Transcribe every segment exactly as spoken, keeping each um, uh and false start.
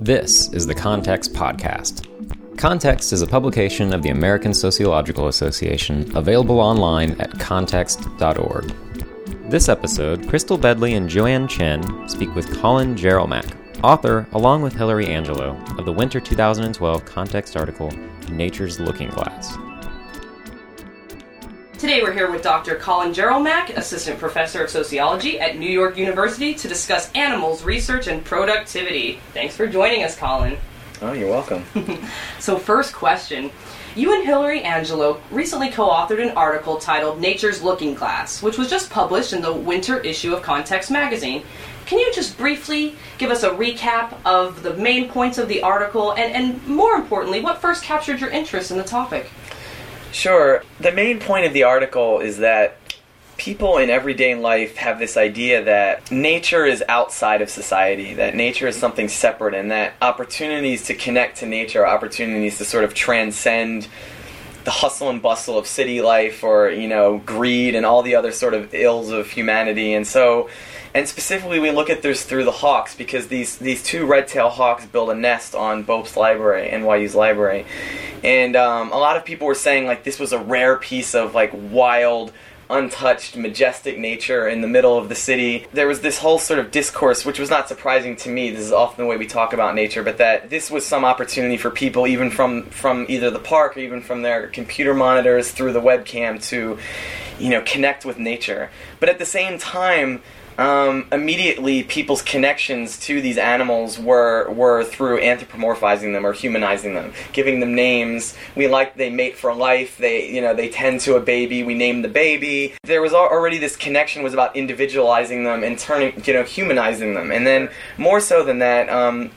This is the Context Podcast. Context is a publication of the American Sociological Association, available online at context dot org. This episode, Crystal Bedley and Joanne Chen speak with Colin Jerolmak, author, along with Hilary Angelo, of the winter two thousand twelve Context article, Nature's Looking Glass. Today we're here with Doctor Colin Jerolmak, Assistant Professor of Sociology at New York University, to discuss animals, research, and productivity. Thanks for joining us, Colin. Oh, you're welcome. So first question. You and Hilary Angelo recently co-authored an article titled Nature's Looking Glass, which was just published in the winter issue of Context magazine. Can you just briefly give us a recap of the main points of the article, and, and more importantly, what first captured your interest in the topic? Sure. The main point of the article is that people in everyday life have this idea that nature is outside of society, that nature is something separate, and that opportunities to connect to nature are opportunities to sort of transcend the hustle and bustle of city life, or, you know, greed and all the other sort of ills of humanity. And so, and specifically we look at this through the hawks, because these, these two red-tailed hawks build a nest on Bope's library, N Y U's library. And um, a lot of people were saying, like, this was a rare piece of, like, wild, untouched, majestic nature in the middle of the city. There was this whole sort of discourse, which was not surprising to me. This is often the way we talk about nature, but that this was some opportunity for people, even from, from either the park or even from their computer monitors through the webcam, to, you know, connect with nature. But at the same time, Um, immediately people's connections to these animals were were through anthropomorphizing them or humanizing them, giving them names. We like they mate for life. They you know they tend to a baby. We name the baby. There was already this connection was about individualizing them and turning you know humanizing them. And then more so than that, um,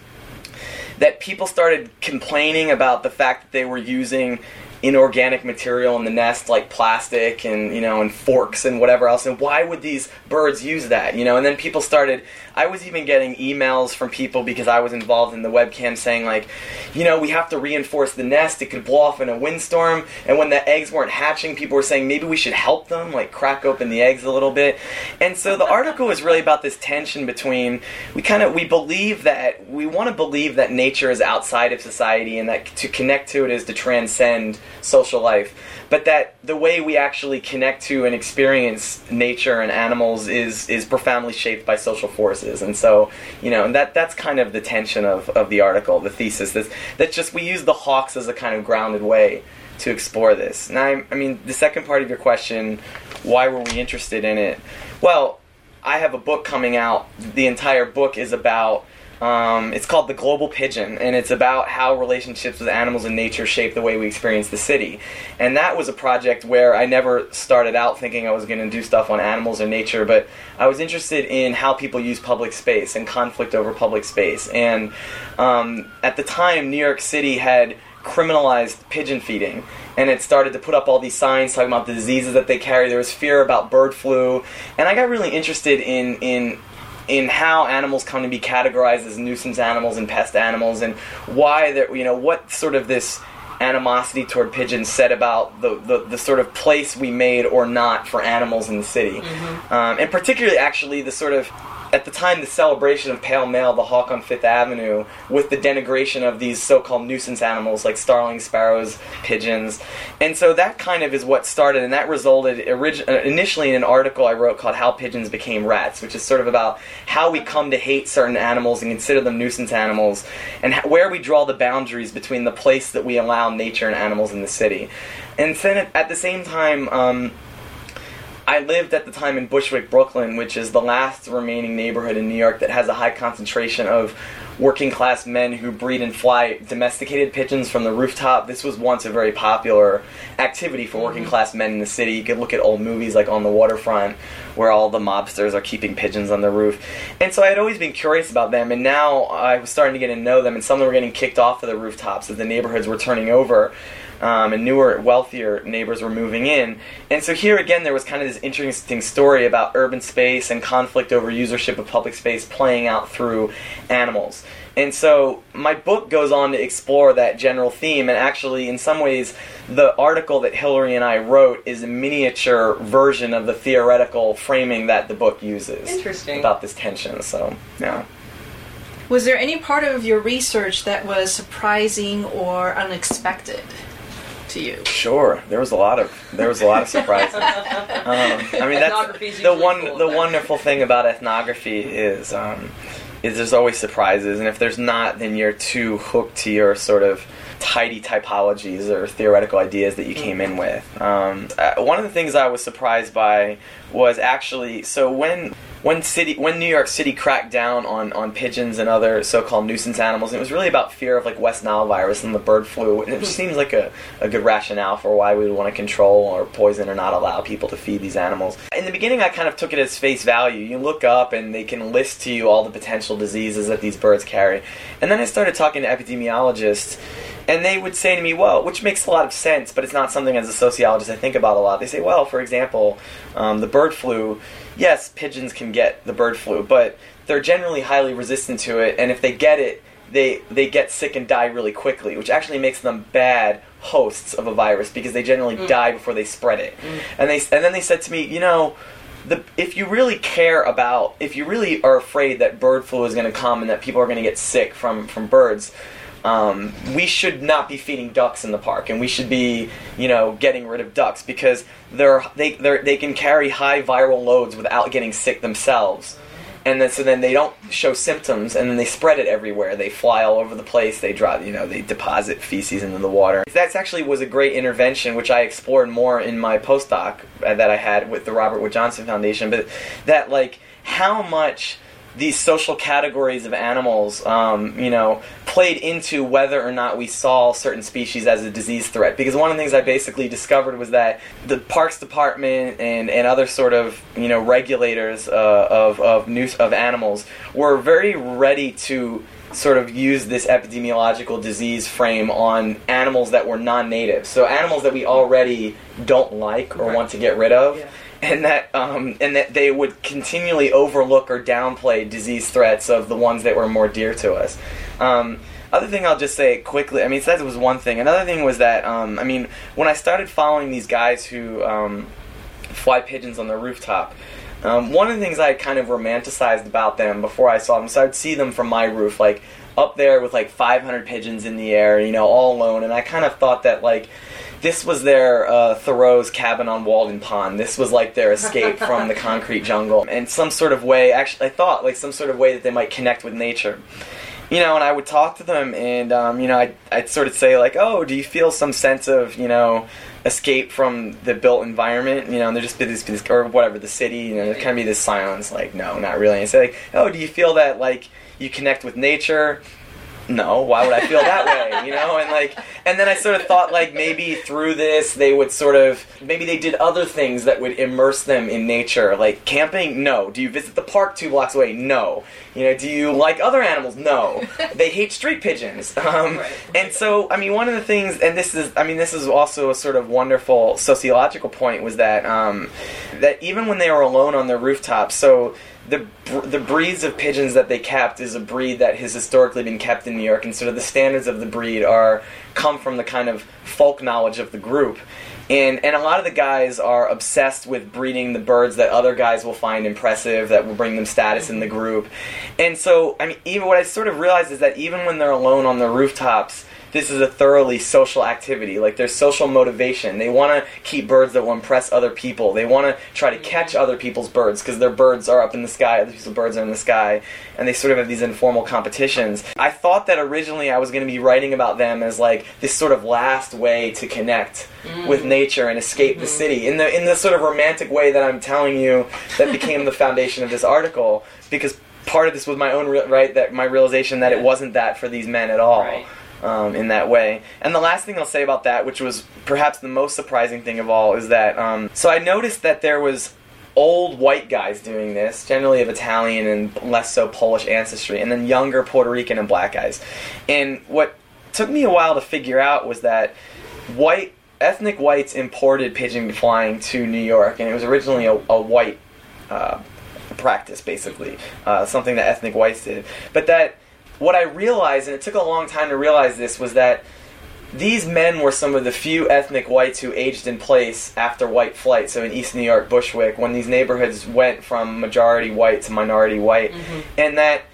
that people started complaining about the fact that they were using inorganic material in the nest, like plastic and you know and forks and whatever else, and why would these birds use that, you know and then people started, I was even getting emails from people, because I was involved in the webcam, saying like, you know we have to reinforce the nest, it could blow off in a windstorm. And when the eggs weren't hatching, people were saying maybe we should help them, like crack open the eggs a little bit. And so the article was really about this tension between, we kind of we believe that we want to believe that nature is outside of society, and that to connect to it is to transcend social life, but that the way we actually connect to and experience nature and animals is is profoundly shaped by social forces. And so, you know, and that that's kind of the tension of, of the article, the thesis. That's, that's just, we use the hawks as a kind of grounded way to explore this. Now, I, I mean, the second part of your question, why were we interested in it? Well, I have a book coming out. The entire book is about Um, it's called The Global Pigeon, and it's about how relationships with animals and nature shape the way we experience the city. And that was a project where I never started out thinking I was going to do stuff on animals or nature, but I was interested in how people use public space and conflict over public space. And um, at the time, New York City had criminalized pigeon feeding, and it started to put up all these signs talking about the diseases that they carry. There was fear about bird flu, and I got really interested in in in how animals come to be categorized as nuisance animals and pest animals, and why that you know what sort of this animosity toward pigeons said about the, the, the sort of place we made or not for animals in the city. Mm-hmm. Um, and particularly actually the sort of, at the time, the celebration of pale male, the hawk on Fifth Avenue, with the denigration of these so-called nuisance animals like starlings, sparrows, pigeons. And so that kind of is what started, and that resulted orig- initially in an article I wrote called How Pigeons Became Rats, which is sort of about how we come to hate certain animals and consider them nuisance animals, and how, where we draw the boundaries between the place that we allow nature and animals in the city. And then at the same time, um, I lived at the time in Bushwick, Brooklyn, which is the last remaining neighborhood in New York that has a high concentration of working-class men who breed and fly domesticated pigeons from the rooftop. This was once a very popular activity for working-class men in the city. You could look at old movies like On the Waterfront, where all the mobsters are keeping pigeons on their roof. And so I had always been curious about them, and now I was starting to get to know them, and some of them were getting kicked off of the rooftops as the neighborhoods were turning over. Um, and newer, wealthier neighbors were moving in. And so here again there was kind of this interesting story about urban space and conflict over usership of public space playing out through animals. And so my book goes on to explore that general theme, and actually in some ways the article that Hilary and I wrote is a miniature version of the theoretical framing that the book uses. Interesting. About this tension, so, yeah. Was there any part of your research that was surprising or unexpected to you? Sure, there was a lot of there was a lot of surprises. um, I mean, that's the one cool, the right? wonderful thing about ethnography is um, is there's always surprises, and if there's not, then you're too hooked to your sort of tidy typologies or theoretical ideas that you came in with. Um, uh, one of the things I was surprised by was actually so when. When city, when New York City cracked down on, on pigeons and other so-called nuisance animals, and it was really about fear of like West Nile virus and the bird flu, and it just seems like a, a good rationale for why we would want to control or poison or not allow people to feed these animals. In the beginning, I kind of took it as face value. You look up and they can list to you all the potential diseases that these birds carry. And then I started talking to epidemiologists, and they would say to me, well, which makes a lot of sense, but it's not something as a sociologist I think about a lot. They say, well, for example, um, the bird flu, yes, pigeons can get the bird flu, but they're generally highly resistant to it, and if they get it, they they get sick and die really quickly, which actually makes them bad hosts of a virus because they generally mm. die before they spread it. Mm. And they and then they said to me, you know, the, if you really care about, if you really are afraid that bird flu is going to come and that people are going to get sick from, from birds, Um, we should not be feeding ducks in the park, and we should be, you know, getting rid of ducks because they're they they they can carry high viral loads without getting sick themselves, and then so then they don't show symptoms, and then they spread it everywhere. They fly all over the place. They drop, you know, they deposit feces into the water. That actually was a great intervention, which I explored more in my postdoc that I had with the Robert Wood Johnson Foundation. But that like how much these social categories of animals, um, you know, played into whether or not we saw certain species as a disease threat. Because one of the things I basically discovered was that the Parks Department and, and other sort of, you know, regulators uh, of of new, of animals were very ready to sort of use this epidemiological disease frame on animals that were non-native. So animals that we already don't like or right. want to get rid of. Yeah. And that, um, and that they would continually overlook or downplay disease threats of the ones that were more dear to us. Um, other thing I'll just say quickly, I mean, that was one thing. Another thing was that, um, I mean, when I started following these guys who um, fly pigeons on the rooftop, um, one of the things I kind of romanticized about them before I saw them, so I would see them from my roof, like, up there with, like, five hundred pigeons in the air, you know, all alone, and I kind of thought that, like, this was their uh, Thoreau's cabin on Walden Pond. This was like their escape from the concrete jungle. And some sort of way, actually, I thought, like some sort of way that they might connect with nature. You know, and I would talk to them, and, um, you know, I'd, I'd sort of say, like, oh, do you feel some sense of, you know, escape from the built environment? You know, and there'd just be this, this or whatever, the city, you know, there'd kind of be this silence, like, no, not really. And say, like, oh, do you feel that, like, you connect with nature? No, why would I feel that way, you know? And like, and then I sort of thought like maybe through this they would sort of, maybe they did other things that would immerse them in nature, like camping. No. Do you visit the park two blocks away? No. You know, do you like other animals? No. They hate street pigeons. Um, right. And so, I mean, one of the things, and this is, I mean, this is also a sort of wonderful sociological point, was that um, that even when they were alone on their rooftops, so. The the breeds of pigeons that they kept is a breed that has historically been kept in New York, and sort of the standards of the breed are come from the kind of folk knowledge of the group. And and a lot of the guys are obsessed with breeding the birds that other guys will find impressive, that will bring them status in the group. And so, I mean, even what I sort of realized is that even when they're alone on their rooftops, this is a thoroughly social activity. Like, there's social motivation. They want to keep birds that will impress other people. They want to try to catch other people's birds because their birds are up in the sky, other people's birds are in the sky, and they sort of have these informal competitions. I thought that originally I was going to be writing about them as, like, this sort of last way to connect mm. with nature and escape mm-hmm. the city, in the in the sort of romantic way that I'm telling you that became the foundation of this article, because part of this was my own, re- right, that my realization that yeah. it wasn't that for these men at all. Right. Um, in that way. And the last thing I'll say about that, which was perhaps the most surprising thing of all, is that, um, so I noticed that there was old white guys doing this, generally of Italian and less so Polish ancestry, and then younger Puerto Rican and black guys. And what took me a while to figure out was that white, ethnic whites imported pigeon flying to New York, and it was originally a, a white uh, practice, basically, uh, something that ethnic whites did. But that what I realized, and it took a long time to realize this, was that these men were some of the few ethnic whites who aged in place after white flight. So in East New York, Bushwick, when these neighborhoods went from majority white to minority white, mm-hmm. and that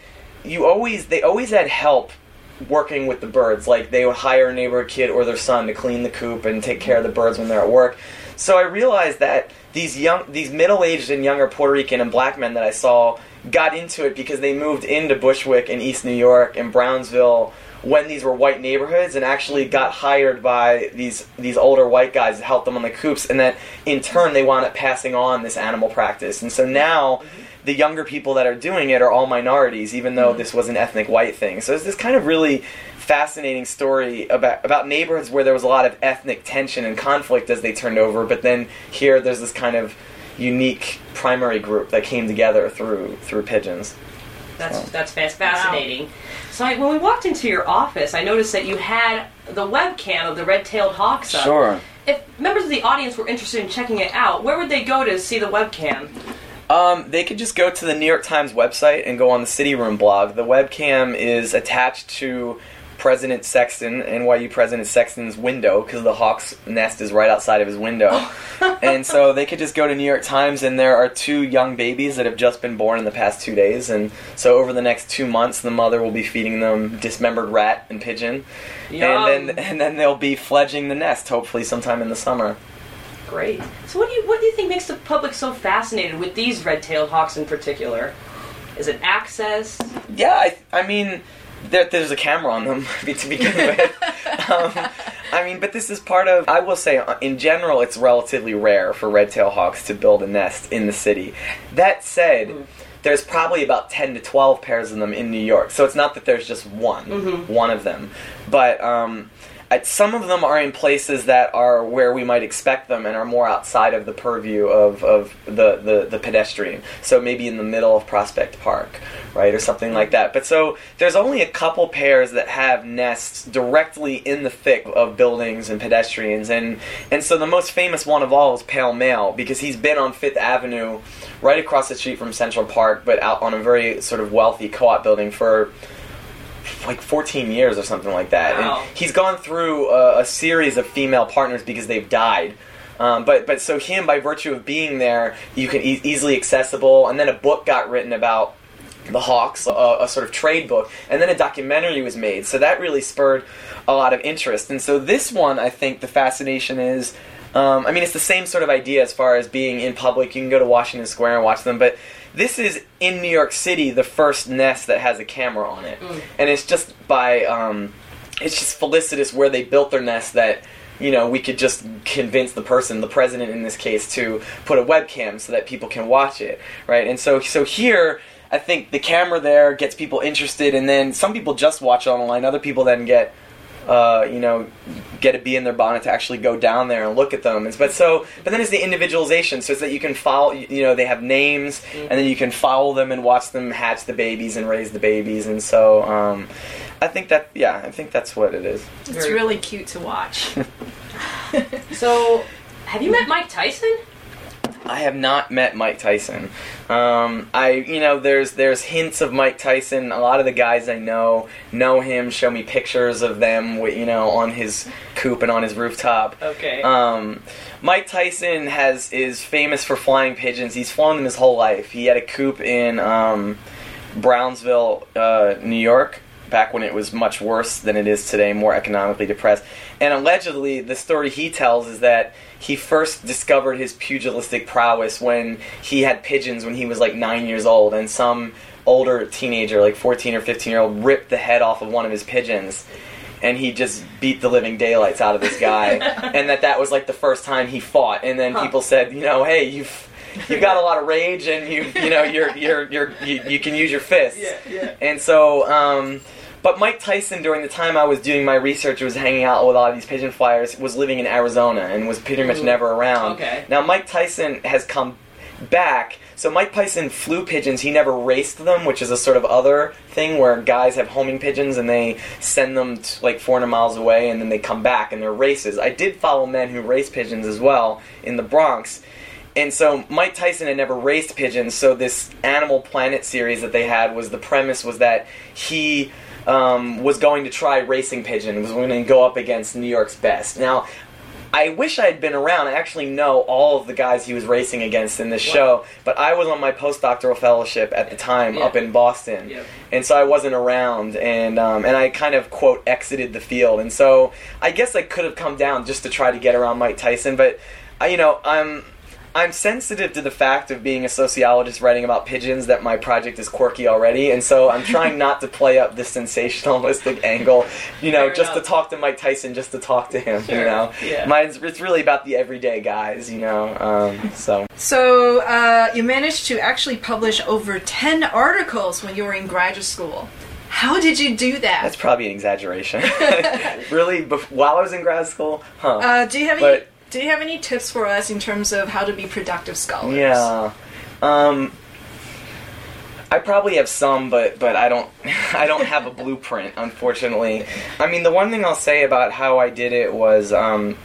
you always they always had help working with the birds. Like, they would hire a neighborhood kid or their son to clean the coop and take care of the birds when they're at work. So I realized that these young, these middle-aged and younger Puerto Rican and black men that I saw got into it because they moved into Bushwick and East New York and Brownsville when these were white neighborhoods, and actually got hired by these these older white guys to help them on the coops, and that in turn they wound up passing on this animal practice. And so now the younger people that are doing it are all minorities, even though this was an ethnic white thing. So it's this kind of really fascinating story about about neighborhoods where there was a lot of ethnic tension and conflict as they turned over, but then here there's this kind of unique primary group that came together through through pigeons. That's So. that's fas- fascinating. Wow. So I, when we walked into your office, I noticed that you had the webcam of the red-tailed hawks up. Sure. If members of the audience were interested in checking it out, where would they go to see the webcam? Um, they could just go to the New York Times website and go on the City Room blog. The webcam is attached to President Sexton, N Y U President Sexton's window, because the hawk's nest is right outside of his window. And so they could just go to New York Times, and there are two young babies that have just been born in the past two days. And so over the next two months, the mother will be feeding them dismembered rat and pigeon. Yum. And then and then they'll be fledging the nest, hopefully sometime in the summer. Great. So what do you what do you think makes the public so fascinated with these red-tailed hawks in particular? Is it access? Yeah, I, I mean, there, there's a camera on them to begin with. um, I mean, but this is part of, I will say, in general, it's relatively rare for red-tailed hawks to build a nest in the city. That said, mm. there's probably about ten to twelve pairs of them in New York, so it's not that there's just one, mm-hmm. one of them. But um, some of them are in places that are where we might expect them and are more outside of the purview of, of the, the, the pedestrian. So maybe in the middle of Prospect Park, right, or something like that. But so there's only a couple pairs that have nests directly in the thick of buildings and pedestrians. And, and so the most famous one of all is Pale Male, because he's been on Fifth Avenue, right across the street from Central Park, but out on a very sort of wealthy co-op building for like fourteen years or something like that. Wow. And he's gone through a, a series of female partners because they've died. Um, but but so him, by virtue of being there, you can e- easily accessible. And then a book got written about the hawks, a, a sort of trade book, and then a documentary was made. So that really spurred a lot of interest. And so this one, I think the fascination is, um, I mean, it's the same sort of idea as far as being in public. You can go to Washington Square and watch them, but this is, in New York City, the first nest that has a camera on it. Mm. And it's just by, um, it's just felicitous where they built their nest that, you know, we could just convince the person, the president in this case, to put a webcam so that people can watch it, right? And so, so here, I think the camera there gets people interested, and then some people just watch online, other people then get, uh, you know, get a bee in their bonnet to actually go down there and look at them. But so, but then it's the individualization, so it's that you can follow, you know, they have names, mm-hmm. and then you can follow them and watch them hatch the babies and raise the babies, and so um, I think that, yeah, I think that's what it is. It's Very really cute to watch. So, have you met Mike Tyson? I have not met Mike Tyson. Um, I, you know, there's there's hints of Mike Tyson. A lot of the guys I know know him. Show me pictures of them, with, you know, on his coop and on his rooftop. Okay. Um, Mike Tyson has is famous for flying pigeons. He's flown them his whole life. He had a coop in um, Brownsville, uh, New York, back when it was much worse than it is today, more economically depressed. And allegedly, the story he tells is that he first discovered his pugilistic prowess when he had pigeons when he was like nine years old, and some older teenager, like fourteen or fifteen year old, ripped the head off of one of his pigeons, and he just beat the living daylights out of this guy. And that that was like the first time he fought. And then huh. people said, you know, hey, you've you've got a lot of rage, and you you know you're you're you're you, you can use your fists. Yeah, yeah. And so. Um, But Mike Tyson, during the time I was doing my research, was hanging out with a lot of these pigeon flyers, was living in Arizona and was pretty much never around. Okay. Now, Mike Tyson has come back. So Mike Tyson flew pigeons. He never raced them, which is a sort of other thing where guys have homing pigeons and they send them to like four hundred miles away and then they come back and they're races. I did follow men who race pigeons as well in the Bronx. And so Mike Tyson had never raced pigeons, so this Animal Planet series that they had was the premise was that he... Um, was going to try racing pigeon, was going to go up against New York's best. Now, I wish I had been around. I actually know all of the guys he was racing against in this wow. show, but I was on my postdoctoral fellowship at the time yeah. up in Boston, yeah. and so I wasn't around, and um, and I kind of, quote, exited the field, and so I guess I could have come down just to try to get around Mike Tyson, but, I, you know, I'm... I'm sensitive to the fact of being a sociologist writing about pigeons that my project is quirky already, and so I'm trying not to play up this sensationalistic angle, you know, Fair just enough. to talk to Mike Tyson, just to talk to him, sure. you know. Yeah. Mine's, it's really about the everyday guys, you know, um, so. So uh, you managed to actually publish over ten articles when you were in graduate school. How did you do that? That's probably an exaggeration. Really? Bef- while I was in grad school? Huh. Uh, do you have but, any... Do you have any tips for us in terms of how to be productive scholars? Yeah, um, I probably have some, but but I don't I don't have a blueprint, unfortunately. I mean, the one thing I'll say about how I did it was, um,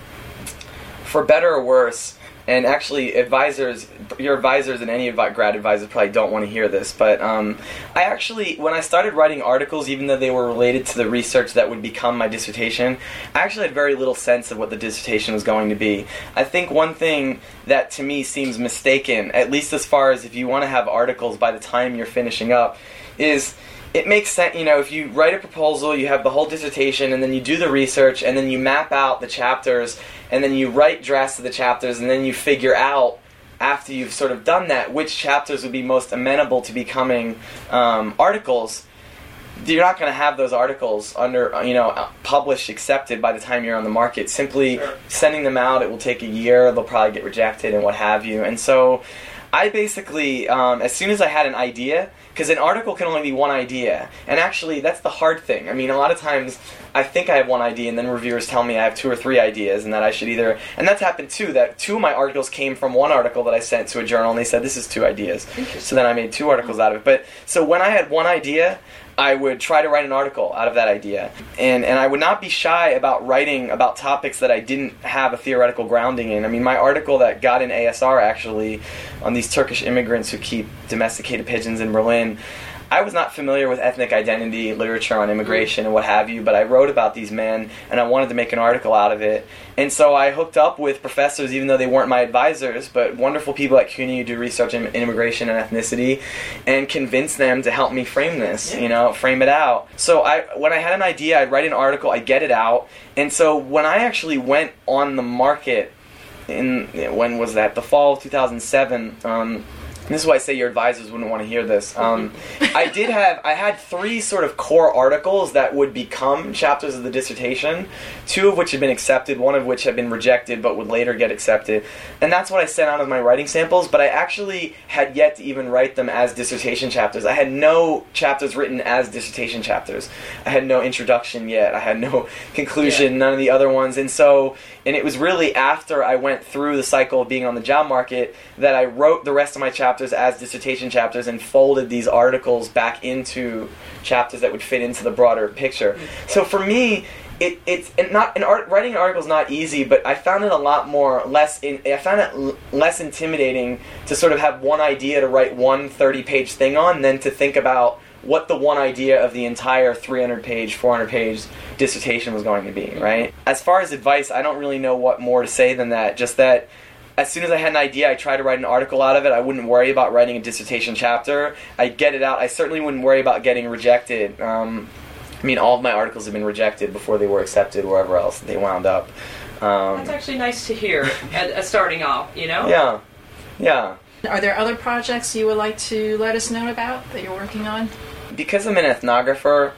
for better or worse, and actually advisors, your advisors and any grad advisors probably don't want to hear this, but um, I actually, when I started writing articles, even though they were related to the research that would become my dissertation, I actually had very little sense of what the dissertation was going to be. I think one thing that to me seems mistaken, at least as far as if you want to have articles by the time you're finishing up, is it makes sense, you know, if you write a proposal, you have the whole dissertation, and then you do the research, and then you map out the chapters, and then you write drafts of the chapters, and then you figure out, after you've sort of done that, which chapters would be most amenable to becoming um, articles. You're not going to have those articles under, you know, published, accepted by the time you're on the market. Simply sure. sending them out, it will take a year, they'll probably get rejected and what have you. And so I basically, um, as soon as I had an idea, because an article can only be one idea, and actually that's the hard thing. I mean, a lot of times I think I have one idea, and then reviewers tell me I have two or three ideas, and that I should either, and that's happened too, that two of my articles came from one article that I sent to a journal, and they said, this is two ideas. So then I made two articles out of it. But, so when I had one idea, I would try to write an article out of that idea. And and I would not be shy about writing about topics that I didn't have a theoretical grounding in. I mean, my article that got in A S R, actually, on these Turkish immigrants who keep domesticated pigeons in Berlin, I was not familiar with ethnic identity, literature on immigration and what have you, but I wrote about these men, and I wanted to make an article out of it. And so I hooked up with professors, even though they weren't my advisors, but wonderful people at CUNY who do research in immigration and ethnicity, and convinced them to help me frame this, you know, frame it out. So I, when I had an idea, I'd write an article, I'd get it out, and so when I actually went on the market, in, when was that, the fall of two thousand seven, um, this is why I say your advisors wouldn't want to hear this. Um, I did have, I had three sort of core articles that would become chapters of the dissertation, two of which had been accepted, one of which had been rejected but would later get accepted. And that's what I sent out as my writing samples, but I actually had yet to even write them as dissertation chapters. I had no chapters written as dissertation chapters. I had no introduction yet. I had no conclusion, yeah. none of the other ones. And so, and it was really after I went through the cycle of being on the job market that I wrote the rest of my chapters as dissertation chapters and folded these articles back into chapters that would fit into the broader picture. So for me, it, it's and not an art, writing an article is not easy, but I found it a lot more less. In, I found it l- less intimidating to sort of have one idea to write one thirty-page thing on than to think about what the one idea of the entire three hundred page, four hundred page dissertation was going to be. Right? As far as advice, I don't really know what more to say than that. Just that. As soon as I had an idea, I tried to write an article out of it. I wouldn't worry about writing a dissertation chapter. I'd get it out. I certainly wouldn't worry about getting rejected. Um, I mean, all of my articles have been rejected before they were accepted wherever else they wound up. Um, That's actually nice to hear at, at starting off, you know? Yeah, yeah. Are there other projects you would like to let us know about that you're working on? Because I'm an ethnographer,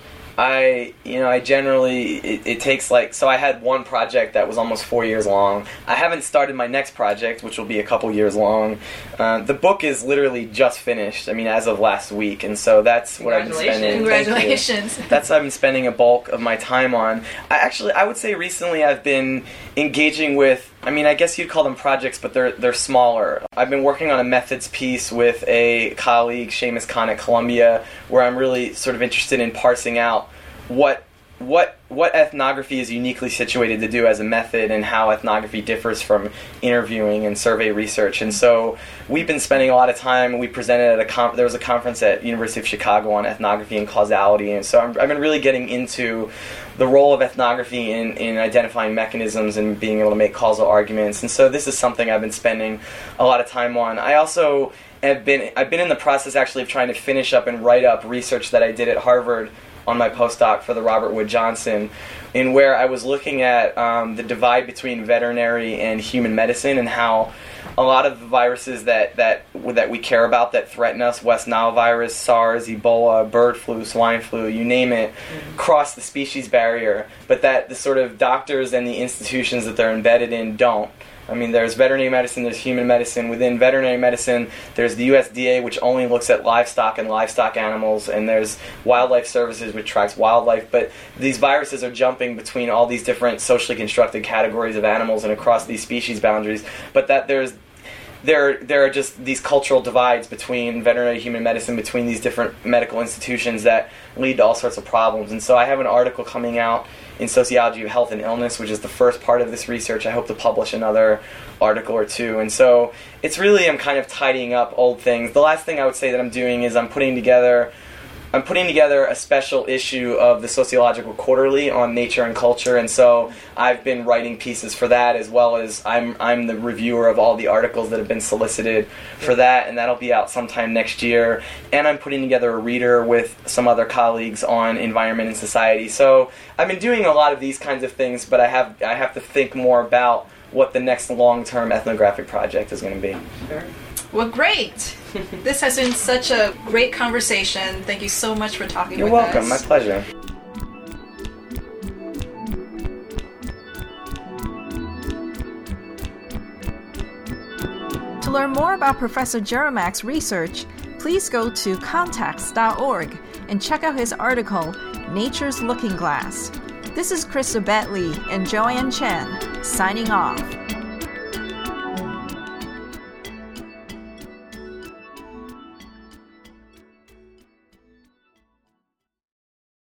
I, you know, I generally, it, it takes like, so I had one project that was almost four years long. I haven't started my next project, which will be a couple years long. Uh, the book is literally just finished, I mean, as of last week, and so that's what I've been spending. Congratulations. That's what I've been spending a bulk of my time on. I actually, I would say recently I've been engaging with, I mean, I guess you'd call them projects, but they're they're smaller. I've been working on a methods piece with a colleague, Seamus Khan at Columbia, where I'm really sort of interested in parsing out what what what ethnography is uniquely situated to do as a method, and how ethnography differs from interviewing and survey research. And so we've been spending a lot of time. We presented at a con- there was a conference at University of Chicago on ethnography and causality, and so I'm, I've been really getting into the role of ethnography in, in identifying mechanisms and being able to make causal arguments. And so this is something I've been spending a lot of time on. I also have been I've been in the process actually of trying to finish up and write up research that I did at Harvard on my postdoc for the Robert Wood Johnson, in where I was looking at um, the divide between veterinary and human medicine, and how a lot of the viruses that, that that we care about that threaten us, West Nile virus, SARS, Ebola, bird flu, swine flu, you name it, mm-hmm. cross the species barrier, but that the sort of doctors and the institutions that they're embedded in don't. I mean, there's veterinary medicine, there's human medicine. Within veterinary medicine, there's the U S D A, which only looks at livestock and livestock animals, and there's Wildlife Services, which tracks wildlife. But these viruses are jumping between all these different socially constructed categories of animals and across these species boundaries. But that there's there there are just these cultural divides between veterinary and human medicine, between these different medical institutions, that lead to all sorts of problems. And so I have an article coming out in Sociology of Health and Illness, which is the first part of this research. I hope to publish another article or two. And so it's really, I'm kind of tidying up old things. The last thing I would say that I'm doing is I'm putting together I'm putting together a special issue of the Sociological Quarterly on nature and culture, and so I've been writing pieces for that, as well as I'm I'm the reviewer of all the articles that have been solicited for that, and that'll be out sometime next year. And I'm putting together a reader with some other colleagues on environment and society. So I've been doing a lot of these kinds of things, but I have I have to think more about what the next long-term ethnographic project is going to be. Sure. Well, great. This has been such a great conversation. Thank you so much for talking You're with welcome. us. My pleasure. To learn more about Professor Jeremiak's research, please go to context dot org and check out his article, Nature's Looking Glass. This is Krista Bentley and Joanne Chen, signing off.